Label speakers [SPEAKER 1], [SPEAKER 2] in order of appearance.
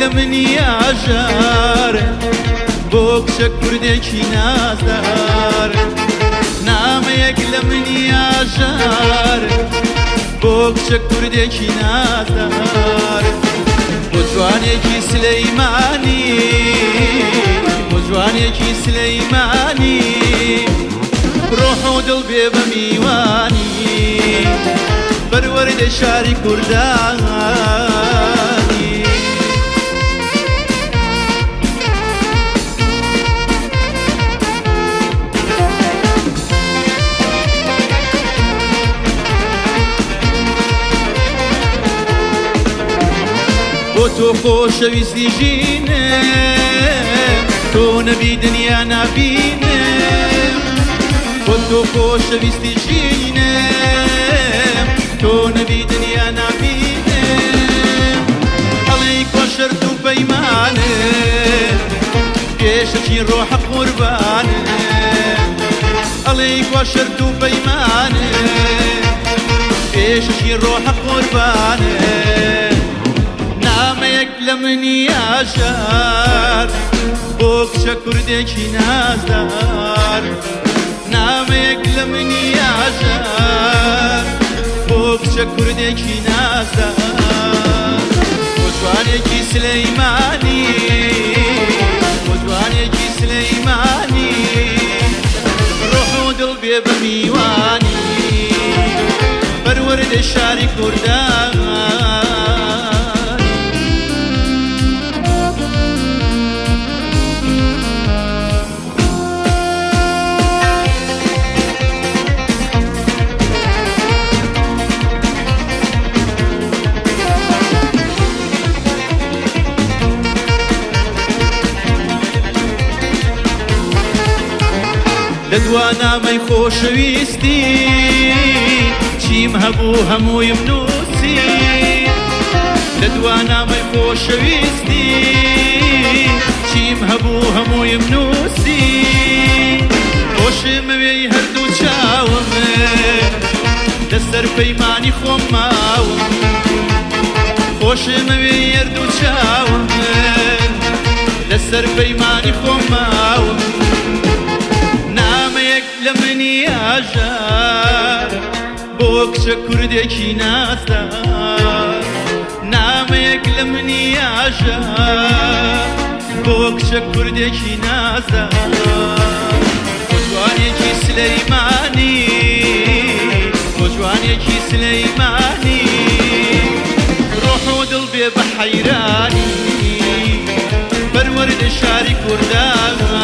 [SPEAKER 1] لمني أجار بوك شكردكي نازدار نامك لمني أجار بوك شكردكي نازدار وجوانكي سليماني وجوانكي سليماني روح ودل بميواني برورد شاري كرداني تو خۆشەویستی ژینم تۆ نەبی دنیا نابینم بۆ تۆ خۆشەویستی ژینم تۆ نەبی دنیا نابینم هەڵی کۆشەرت و پەیمانم پێشەکی ڕۆحە قوربانم هەڵی کۆشەرت و پەیمانم پێشەکی ڕۆحە قوربانم لمني أجار بوك شكردكي نازدار نامك لمني أجار بوك شكردكي نازدار وجوانكي سليماني وجوانكي سليماني روح ودل بميواني برورد الشاري كردان لدوانا ما خۆشەویستی چیم هەبوو هەمووی منووسی لدوانا ما خۆشەویستی چیم هەبوو هەمووی منووسی خۆشم وێی هەردوو چاوم لەسەر پەیمانی خۆم ماوم خۆشم وێی هەردوو چاوم لەسەر پەیمانی خۆم ماوم لمني أجار بوك شكردكي نازدار نامك لمني أجار بوك شكردكي نازدار وجوانكي سليماني وجوانكي سليماني روح ودل بحيراني برورد شاري كردان